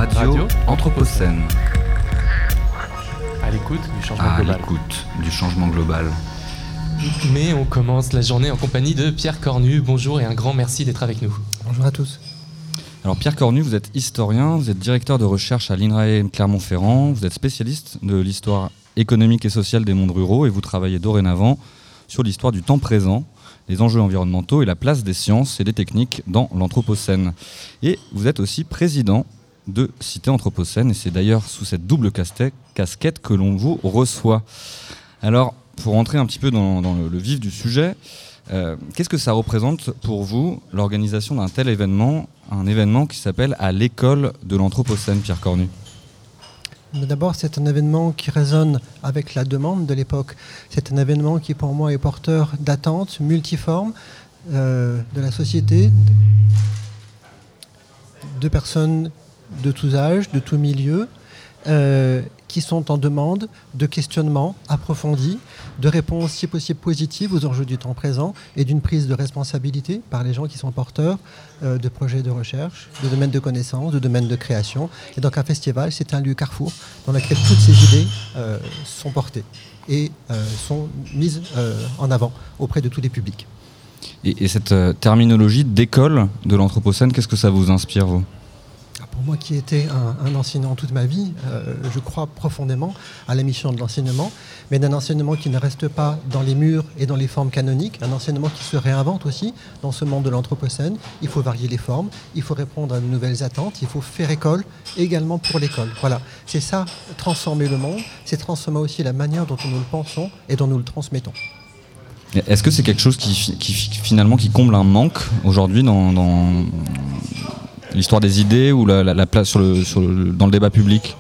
Radio Anthropocène. À l'écoute du changement global. À l'écoute du changement global. Mais on commence la journée en compagnie de Pierre Cornu. Bonjour et un grand merci d'être avec nous. Bonjour à tous. Alors Pierre Cornu, vous êtes historien, vous êtes directeur de recherche à l'INRAE Clermont-Ferrand, vous êtes spécialiste de l'histoire économique et sociale des mondes ruraux et vous travaillez dorénavant sur l'histoire du temps présent, les enjeux environnementaux et la place des sciences et des techniques dans l'Anthropocène. Et vous êtes aussi président de Cité Anthropocène et c'est d'ailleurs sous cette double casquette que l'on vous reçoit. Alors, pour entrer un petit peu dans le vif du sujet, qu'est-ce que ça représente pour vous l'organisation d'un tel événement, un événement qui s'appelle à l'école de l'Anthropocène, Pierre Cornu? D'abord, c'est un événement qui résonne avec la demande de l'époque. C'est un événement qui, pour moi, est porteur d'attentes multiformes de la société, de personnes de tous âges, de tous milieux, qui sont en demande de questionnements approfondis, de réponses si possible positives aux enjeux du temps présent et d'une prise de responsabilité par les gens qui sont porteurs de projets de recherche, de domaines de connaissances, de domaines de création. Et donc un festival, c'est un lieu carrefour dans lequel toutes ces idées sont portées et sont mises en avant auprès de tous les publics. Et cette terminologie d'école de l'Anthropocène, qu'est-ce que ça vous inspire, vous ? Pour moi qui étais un enseignant toute ma vie, je crois profondément à la mission de l'enseignement, mais d'un enseignement qui ne reste pas dans les murs et dans les formes canoniques, un enseignement qui se réinvente aussi dans ce monde de l'Anthropocène. Il faut varier les formes, il faut répondre à de nouvelles attentes, il faut faire école également pour l'école. Voilà, c'est ça, transformer le monde, c'est transformer aussi la manière dont nous le pensons et dont nous le transmettons. Est-ce que c'est quelque chose qui finalement qui comble un manque aujourd'hui dans l'histoire des idées ou la place dans le débat public?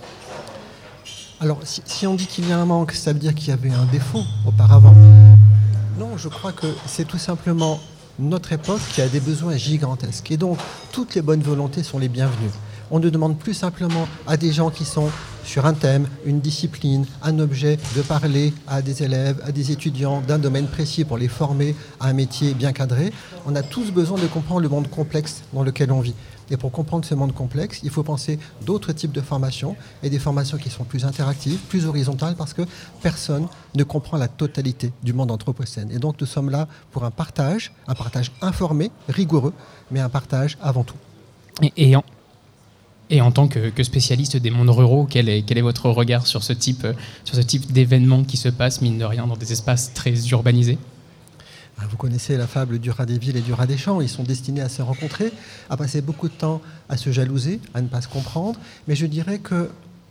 Alors, si on dit qu'il y a un manque, ça veut dire qu'il y avait un défaut auparavant. Non, je crois que c'est tout simplement notre époque qui a des besoins gigantesques. Et donc, toutes les bonnes volontés sont les bienvenues. On ne demande plus simplement à des gens qui sont sur un thème, une discipline, un objet, de parler à des élèves, à des étudiants d'un domaine précis pour les former à un métier bien cadré. On a tous besoin de comprendre le monde complexe dans lequel on vit. Et pour comprendre ce monde complexe, il faut penser d'autres types de formations et des formations qui sont plus interactives, plus horizontales, parce que personne ne comprend la totalité du monde anthropocène. Et donc nous sommes là pour un partage informé, rigoureux, mais un partage avant tout. Et en tant que spécialiste des mondes ruraux, quel est votre regard sur ce type d'événements qui se passent, mine de rien, dans des espaces très urbanisés ? Vous connaissez la fable du rat des villes et du rat des champs. Ils sont destinés à se rencontrer, à passer beaucoup de temps à se jalouser, à ne pas se comprendre. Mais je dirais que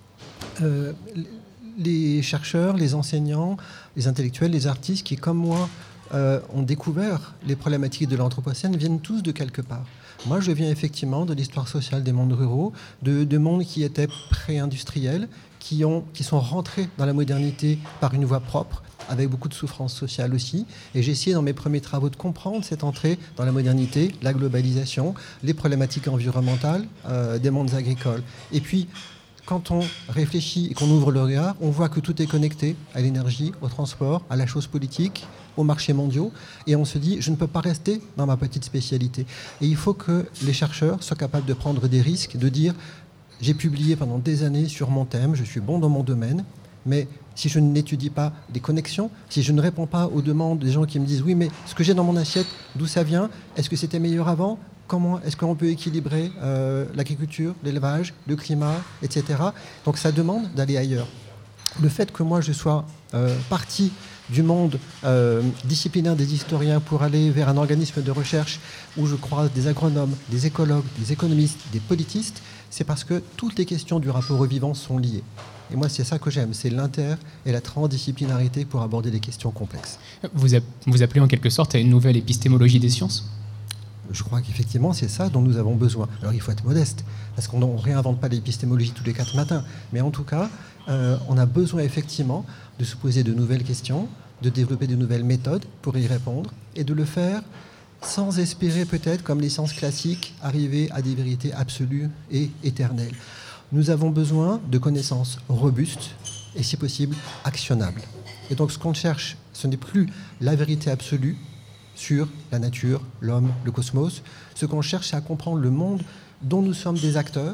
les chercheurs, les enseignants, les intellectuels, les artistes qui, comme moi, ont découvert les problématiques de l'Anthropocène viennent tous de quelque part. Moi, je viens effectivement de l'histoire sociale des mondes ruraux, de mondes qui étaient pré-industriels, qui sont rentrés dans la modernité par une voie propre, avec beaucoup de souffrance sociale aussi. Et j'ai essayé dans mes premiers travaux de comprendre cette entrée dans la modernité, la globalisation, les problématiques environnementales des mondes agricoles. Et puis, quand on réfléchit et qu'on ouvre le regard, on voit que tout est connecté à l'énergie, au transport, à la chose politique, aux marchés mondiaux. Et on se dit, je ne peux pas rester dans ma petite spécialité. Et il faut que les chercheurs soient capables de prendre des risques, de dire, j'ai publié pendant des années sur mon thème, je suis bon dans mon domaine, mais si je n'étudie pas des connexions, si je ne réponds pas aux demandes des gens qui me disent « Oui, mais ce que j'ai dans mon assiette, d'où ça vient? Est-ce que c'était meilleur avant? Comment est-ce qu'on peut équilibrer l'agriculture, l'élevage, le climat, etc. » Donc ça demande d'aller ailleurs. Le fait que moi je sois parti du monde disciplinaire des historiens pour aller vers un organisme de recherche où je croise des agronomes, des écologues, des économistes, des politistes, c'est parce que toutes les questions du rapport au vivant sont liées. Et moi, c'est ça que j'aime, c'est l'inter et la transdisciplinarité pour aborder des questions complexes. Vous appelez en quelque sorte à une nouvelle épistémologie des sciences ? Je crois qu'effectivement, c'est ça dont nous avons besoin. Alors, il faut être modeste, parce qu'on ne réinvente pas l'épistémologie tous les 4 matins. Mais en tout cas, on a besoin effectivement de se poser de nouvelles questions, de développer de nouvelles méthodes pour y répondre, et de le faire sans espérer peut-être, comme les sciences classiques, arriver à des vérités absolues et éternelles. Nous avons besoin de connaissances robustes et, si possible, actionnables. Et donc, ce qu'on cherche, ce n'est plus la vérité absolue sur la nature, l'homme, le cosmos. Ce qu'on cherche, c'est à comprendre le monde dont nous sommes des acteurs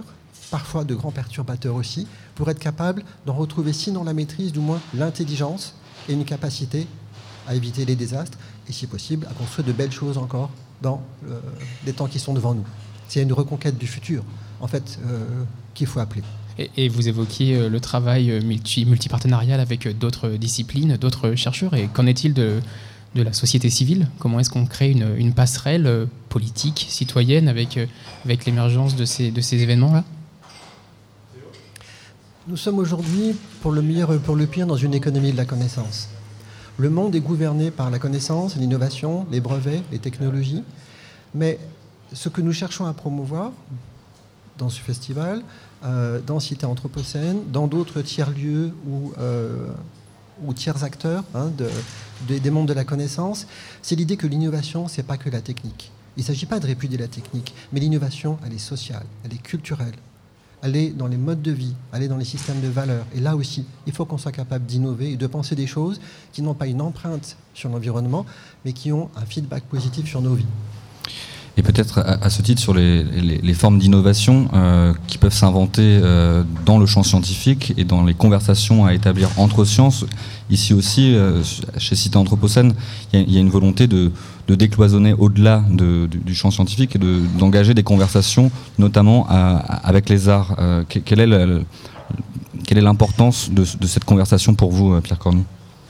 parfois de grands perturbateurs aussi, pour être capable d'en retrouver sinon la maîtrise, du moins l'intelligence et une capacité à éviter les désastres et si possible à construire de belles choses encore dans les temps qui sont devant nous. C'est une reconquête du futur en fait qu'il faut appeler. Et vous évoquiez le travail multipartenarial avec d'autres disciplines, d'autres chercheurs. Et qu'en est-il de la société civile? Comment est-ce qu'on crée une passerelle politique, citoyenne avec l'émergence de ces événements-là? Nous sommes aujourd'hui, pour le meilleur et pour le pire, dans une économie de la connaissance. Le monde est gouverné par la connaissance, l'innovation, les brevets, les technologies. Mais ce que nous cherchons à promouvoir dans ce festival, dans Cité Anthropocène, dans d'autres tiers-lieux ou tiers acteurs des mondes de la connaissance, c'est l'idée que l'innovation, ce n'est pas que la technique. Il ne s'agit pas de répudier la technique, mais l'innovation, elle est sociale, elle est culturelle, elle est dans les modes de vie, elle est dans les systèmes de valeurs. Et là aussi, il faut qu'on soit capable d'innover et de penser des choses qui n'ont pas une empreinte sur l'environnement, mais qui ont un feedback positif sur nos vies. Et peut-être à ce titre sur les formes d'innovation qui peuvent s'inventer dans le champ scientifique et dans les conversations à établir entre sciences. Ici aussi, chez Cité Anthropocène, il y a une volonté de décloisonner au-delà du champ scientifique et d'engager des conversations, notamment avec les arts. Quelle est l'importance de cette conversation pour vous, Pierre Cornu?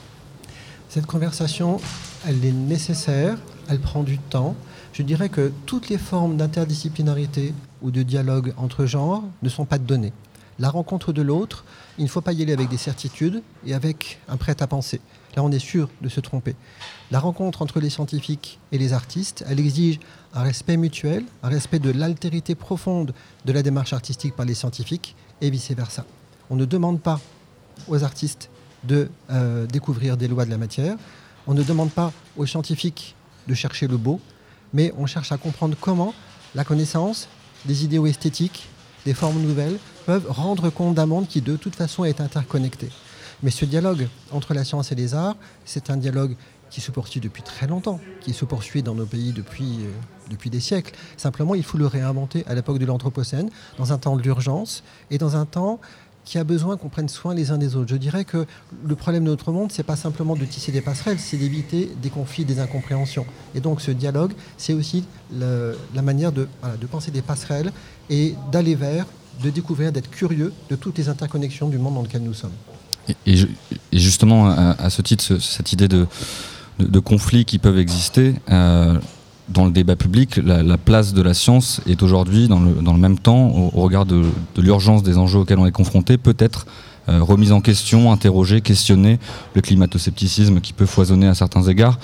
Cette conversation, elle est nécessaire, elle prend du temps. Je dirais que toutes les formes d'interdisciplinarité ou de dialogue entre genres ne sont pas données. La rencontre de l'autre, il ne faut pas y aller avec des certitudes et avec un prêt-à-penser. Là, on est sûr de se tromper. La rencontre entre les scientifiques et les artistes, elle exige un respect mutuel, un respect de l'altérité profonde de la démarche artistique par les scientifiques et vice-versa. On ne demande pas aux artistes de découvrir des lois de la matière. On ne demande pas aux scientifiques de chercher le beau, mais on cherche à comprendre comment la connaissance, des idéaux esthétiques, des formes nouvelles peuvent rendre compte d'un monde qui de toute façon est interconnecté. Mais ce dialogue entre la science et les arts, c'est un dialogue qui se poursuit depuis très longtemps, qui se poursuit dans nos pays depuis des siècles. Simplement, il faut le réinventer à l'époque de l'Anthropocène, dans un temps de l'urgence et dans un temps qui a besoin qu'on prenne soin les uns des autres. Je dirais que le problème de notre monde, c'est pas simplement de tisser des passerelles, c'est d'éviter des conflits, des incompréhensions. Et donc ce dialogue, c'est aussi la manière de penser des passerelles et d'aller vers, de découvrir, d'être curieux de toutes les interconnexions du monde dans lequel nous sommes. Et justement, à ce titre, cette idée de conflits qui peuvent exister, dans le débat public, la place de la science est aujourd'hui, dans le même temps, au regard de l'urgence des enjeux auxquels on est confronté, peut-être remise en question, interrogée, questionnée, le climato-scepticisme qui peut foisonner à certains égards.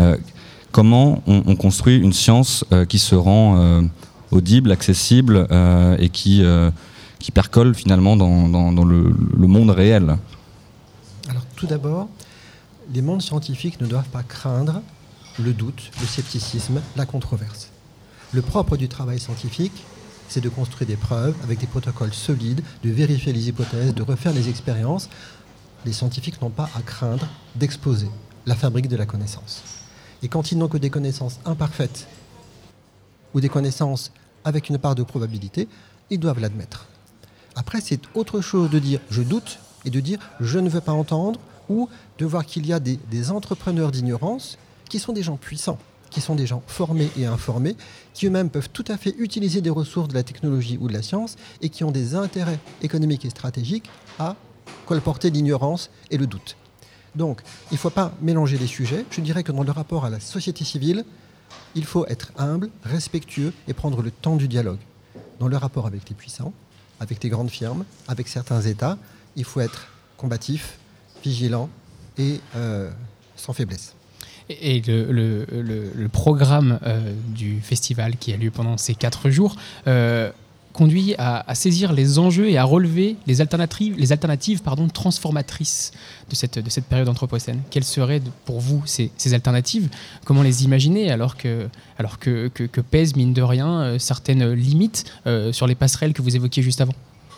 Comment on construit une science qui se rend audible, accessible et qui percole finalement dans le monde réel? Alors tout d'abord, les mondes scientifiques ne doivent pas craindre le doute, le scepticisme, la controverse. Le propre du travail scientifique, c'est de construire des preuves avec des protocoles solides, de vérifier les hypothèses, de refaire les expériences. Les scientifiques n'ont pas à craindre d'exposer la fabrique de la connaissance. Et quand ils n'ont que des connaissances imparfaites ou des connaissances avec une part de probabilité, ils doivent l'admettre. Après, c'est autre chose de dire « je doute » et de dire « je ne veux pas entendre » ou de voir qu'il y a des entrepreneurs d'ignorance qui sont des gens puissants, qui sont des gens formés et informés, qui eux-mêmes peuvent tout à fait utiliser des ressources de la technologie ou de la science et qui ont des intérêts économiques et stratégiques à colporter l'ignorance et le doute. Donc, il ne faut pas mélanger les sujets. Je dirais que dans le rapport à la société civile, il faut être humble, respectueux et prendre le temps du dialogue. Dans le rapport avec les puissants, avec les grandes firmes, avec certains États, il faut être combatif, vigilant et sans faiblesse. Et le programme du festival qui a lieu pendant ces 4 jours conduit à saisir les enjeux et à relever les alternatives transformatrices de cette période anthropocène. Quelles seraient pour vous ces alternatives? Comment les imaginer alors que pèsent, mine de rien, certaines limites sur les passerelles que vous évoquiez juste avant?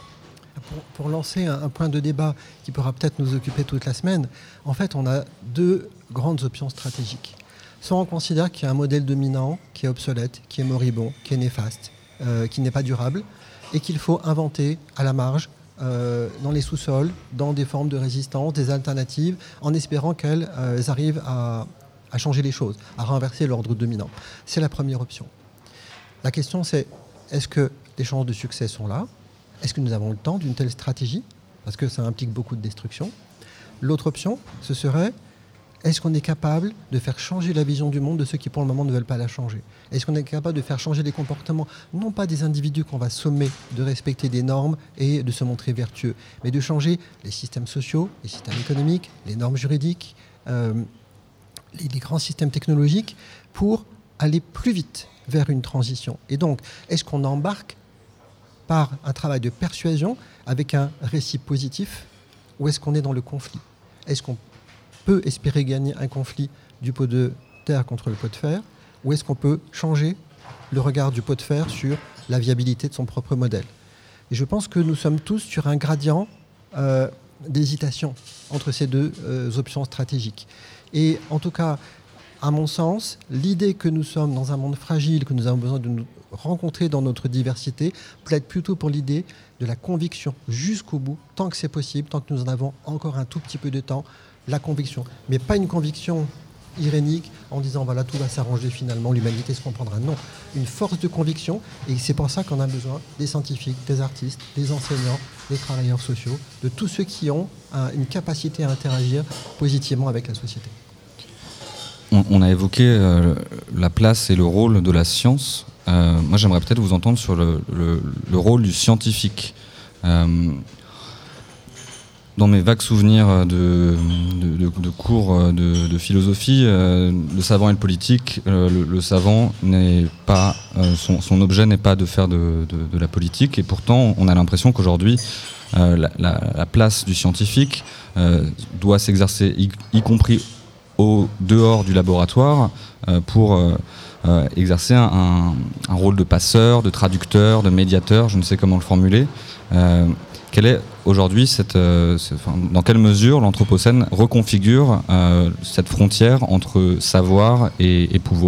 Pour lancer un point de débat qui pourra peut-être nous occuper toute la semaine, en fait, on a 2 grandes options stratégiques. Soit on considère qu'il y a un modèle dominant qui est obsolète, qui est moribond, qui est néfaste, qui n'est pas durable et qu'il faut inventer à la marge, dans les sous-sols, dans des formes de résistance, des alternatives, en espérant qu'elles arrivent à changer les choses, à renverser l'ordre dominant. C'est la première option. La question c'est, est-ce que les chances de succès sont là ? Est-ce que nous avons le temps d'une telle stratégie ? Parce que ça implique beaucoup de destruction. L'autre option, ce serait, est-ce qu'on est capable de faire changer la vision du monde de ceux qui pour le moment ne veulent pas la changer ? Est-ce qu'on est capable de faire changer les comportements, non pas des individus qu'on va sommer de respecter des normes et de se montrer vertueux, mais de changer les systèmes sociaux, les systèmes économiques, les normes juridiques, les grands systèmes technologiques pour aller plus vite vers une transition. Et donc, est-ce qu'on embarque par un travail de persuasion avec un récit positif ou est-ce qu'on est dans le conflit ? Est-ce qu'on peut espérer gagner un conflit du pot de terre contre le pot de fer ou est-ce qu'on peut changer le regard du pot de fer sur la viabilité de son propre modèle ? Et je pense que nous sommes tous sur un gradient d'hésitation entre ces deux options stratégiques. Et en tout cas, à mon sens, l'idée que nous sommes dans un monde fragile, que nous avons besoin de nous rencontrer dans notre diversité, plaide plutôt pour l'idée de la conviction jusqu'au bout, tant que c'est possible, tant que nous en avons encore un tout petit peu de temps, la conviction. Mais pas une conviction irénique en disant voilà, tout va s'arranger finalement, l'humanité se comprendra. Non, une force de conviction, et c'est pour ça qu'on a besoin des scientifiques, des artistes, des enseignants, des travailleurs sociaux, de tous ceux qui ont une capacité à interagir positivement avec la société. On a évoqué la place et le rôle de la science. Moi, j'aimerais peut-être vous entendre sur le rôle du scientifique. Dans mes vagues souvenirs de cours de philosophie, le savant et le politique, le savant n'est pas son objet n'est pas de faire de la politique, et pourtant on a l'impression qu'aujourd'hui la place du scientifique doit s'exercer, y compris au dehors du laboratoire, pour exercer un rôle de passeur, de traducteur, de médiateur, je ne sais comment le formuler. Quelle est aujourd'hui dans quelle mesure l'Anthropocène reconfigure cette frontière entre savoir et pouvoir ?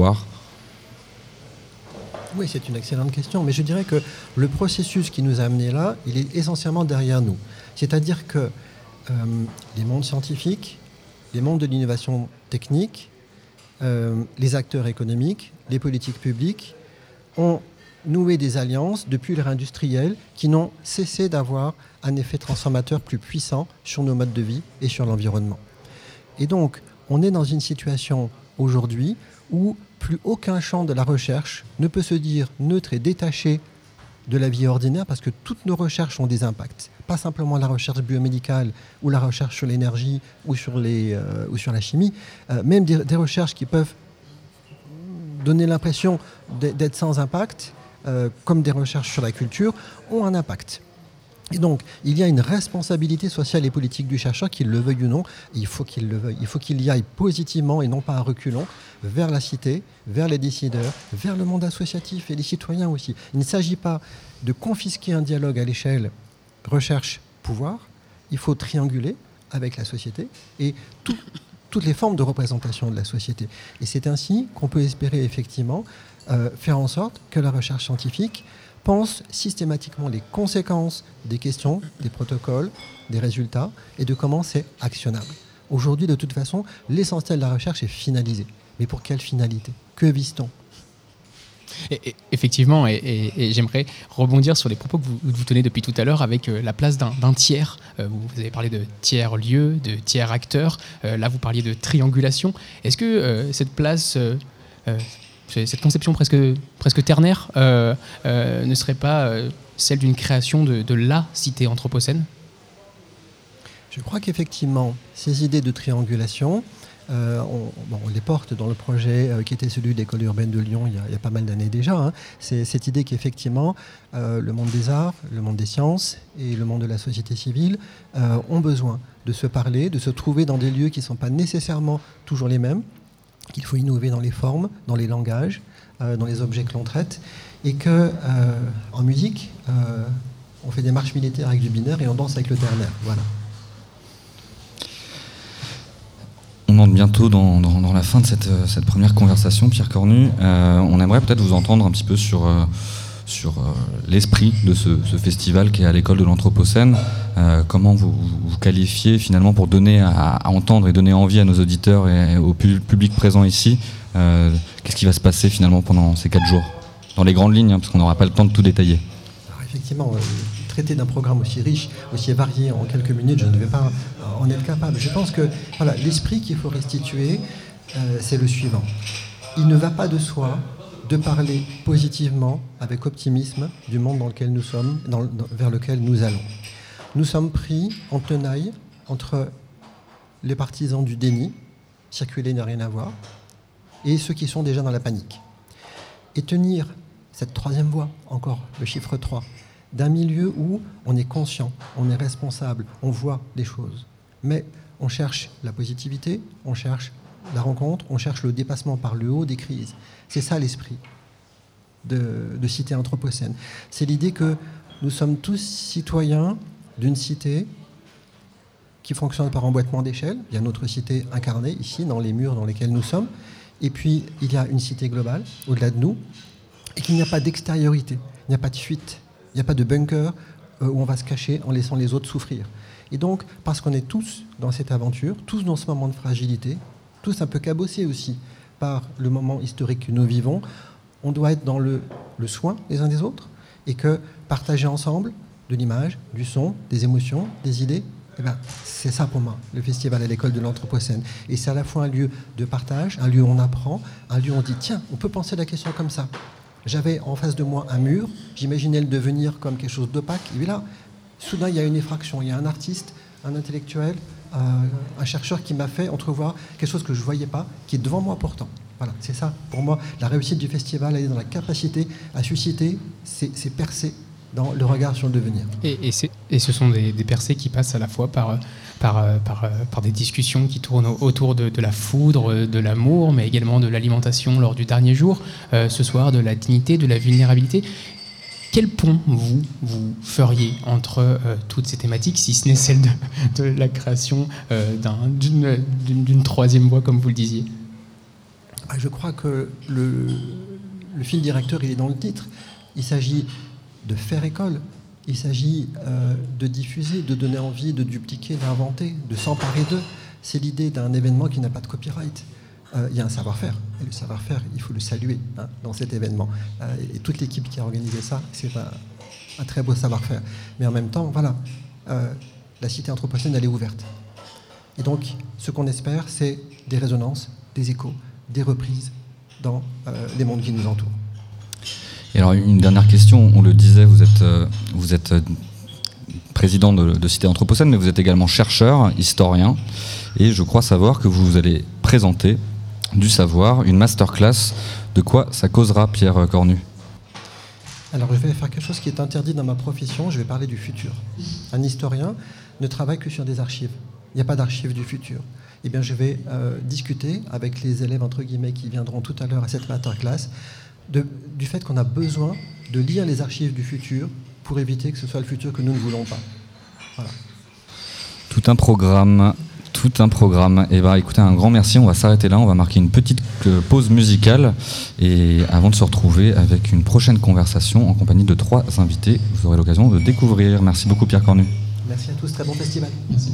Oui, c'est une excellente question, mais je dirais que le processus qui nous a amenés là, il est essentiellement derrière nous. C'est-à-dire que les mondes scientifiques, les mondes de l'innovation technique, les acteurs économiques, les politiques publiques ont noué des alliances depuis l'ère industrielle qui n'ont cessé d'avoir un effet transformateur plus puissant sur nos modes de vie et sur l'environnement. Et donc, on est dans une situation aujourd'hui où plus aucun champ de la recherche ne peut se dire neutre et détaché de la vie ordinaire parce que toutes nos recherches ont des impacts. Pas simplement la recherche biomédicale ou la recherche sur l'énergie ou sur la chimie, même des recherches qui peuvent donner l'impression d'être sans impact, comme des recherches sur la culture, ont un impact. Et donc, il y a une responsabilité sociale et politique du chercheur, qu'il le veuille ou non, et il faut qu'il le veuille. Il faut qu'il y aille positivement et non pas à reculons vers la cité, vers les décideurs, vers le monde associatif et les citoyens aussi. Il ne s'agit pas de confisquer un dialogue à l'échelle recherche-pouvoir, il faut trianguler avec la société et toutes les formes de représentation de la société. Et c'est ainsi qu'on peut espérer effectivement faire en sorte que la recherche scientifique pense systématiquement les conséquences des questions, des protocoles, des résultats et de comment c'est actionnable. Aujourd'hui, de toute façon, l'essentiel de la recherche est finalisé. Mais pour quelle finalité ? Que vise-t-on ? Effectivement, et j'aimerais rebondir sur les propos que vous tenez depuis tout à l'heure avec la place d'un tiers. Vous avez parlé de tiers lieu, de tiers acteur. Là, vous parliez de triangulation. Est-ce que cette place... cette conception presque ternaire ne serait pas celle d'une création de la cité anthropocène ? Je crois qu'effectivement, ces idées de triangulation, on les porte dans le projet qui était celui de l'école urbaine de Lyon il y a pas mal d'années déjà. Hein. C'est cette idée qu'effectivement, le monde des arts, le monde des sciences et le monde de la société civile ont besoin de se parler, de se trouver dans des lieux qui ne sont pas nécessairement toujours les mêmes, qu'il faut innover dans les formes, dans les langages, dans les objets que l'on traite, et qu'en musique, on fait des marches militaires avec du binaire et on danse avec le ternaire. Voilà. On entre bientôt dans la fin de cette première conversation, Pierre Cornu. On aimerait peut-être vous entendre un petit peu sur l'esprit de ce festival qui est à l'école de l'Anthropocène. Comment vous qualifiez finalement pour donner à entendre et donner envie à nos auditeurs et au public présent ici, qu'est-ce qui va se passer finalement pendant ces 4 jours, dans les grandes lignes, parce qu'on n'aura pas le temps de tout détailler. Alors effectivement, traiter d'un programme aussi riche, aussi varié en quelques minutes, je ne vais pas en être capable. Je pense que l'esprit qu'il faut restituer, c'est le suivant. Il ne va pas de soi de parler positivement, avec optimisme, du monde dans lequel nous sommes, vers lequel nous allons. Nous sommes pris en tenaille entre les partisans du déni, circuler n'a rien à voir, et ceux qui sont déjà dans la panique. Et tenir cette troisième voie, encore le chiffre 3, d'un milieu où on est conscient, on est responsable, on voit les choses. Mais on cherche la positivité, on cherche la rencontre, on cherche le dépassement par le haut des crises. C'est ça l'esprit de Cité Anthropocène. C'est l'idée que nous sommes tous citoyens d'une cité qui fonctionne par emboîtement d'échelle. Il y a notre cité incarnée ici, dans les murs dans lesquels nous sommes. Et puis, il y a une cité globale, au-delà de nous, et qu'il n'y a pas d'extériorité, il n'y a pas de fuite, il n'y a pas de bunker où on va se cacher en laissant les autres souffrir. Et donc, parce qu'on est tous dans cette aventure, tous dans ce moment de fragilité, tous un peu cabossés aussi par le moment historique que nous vivons, on doit être dans le soin les uns des autres et que partager ensemble de l'image, du son, des émotions, des idées, c'est ça pour moi, le festival à l'école de l'Anthropocène. Et c'est à la fois un lieu de partage, un lieu où on apprend, un lieu où on dit tiens, on peut penser la question comme ça. J'avais en face de moi un mur, j'imaginais le devenir comme quelque chose d'opaque, et puis là, soudain il y a une effraction, il y a un artiste, un intellectuel, un chercheur qui m'a fait entrevoir quelque chose que je ne voyais pas, qui est devant moi pourtant. Voilà, c'est ça, pour moi, la réussite du festival, elle est dans la capacité à susciter ces percées dans le regard sur le devenir. Et ce sont des percées qui passent à la fois par des discussions qui tournent autour de la foudre, de l'amour, mais également de l'alimentation lors du dernier jour, ce soir, de la dignité, de la vulnérabilité. Quel pont vous feriez entre toutes ces thématiques, si ce n'est celle de la création d'une troisième voie, comme vous le disiez ? Je crois que le fil directeur, il est dans le titre. Il s'agit de faire école, il s'agit de diffuser, de donner envie, de dupliquer, d'inventer, de s'emparer d'eux. C'est l'idée d'un événement qui n'a pas de copyright. Il y a un savoir-faire, et le savoir-faire, il faut le saluer dans cet événement. Et toute l'équipe qui a organisé ça, c'est un très beau savoir-faire. Mais en même temps, voilà, la Cité Anthropocène, elle est ouverte. Et donc, ce qu'on espère, c'est des résonances, des échos, des reprises dans les mondes qui nous entourent. Et alors, une dernière question, on le disait, vous êtes président de Cité Anthropocène, mais vous êtes également chercheur, historien, et je crois savoir que vous allez présenter du savoir, une masterclass. De quoi ça causera, Pierre Cornu ? Alors, je vais faire quelque chose qui est interdit dans ma profession, je vais parler du futur. Un historien ne travaille que sur des archives. Il n'y a pas d'archives du futur. Eh bien, je vais discuter avec les élèves, entre guillemets, qui viendront tout à l'heure à cette masterclass, du fait qu'on a besoin de lire les archives du futur pour éviter que ce soit le futur que nous ne voulons pas. Voilà. Tout un programme. Et écoutez, un grand merci. On va s'arrêter là. On va marquer une petite pause musicale. Et avant de se retrouver avec une prochaine conversation en compagnie de 3 invités, vous aurez l'occasion de découvrir. Merci beaucoup, Pierre Cornu. Merci à tous. Très bon festival. Merci.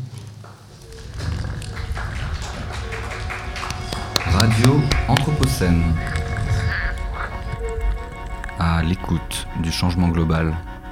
Radio Anthropocène. À l'écoute du changement global.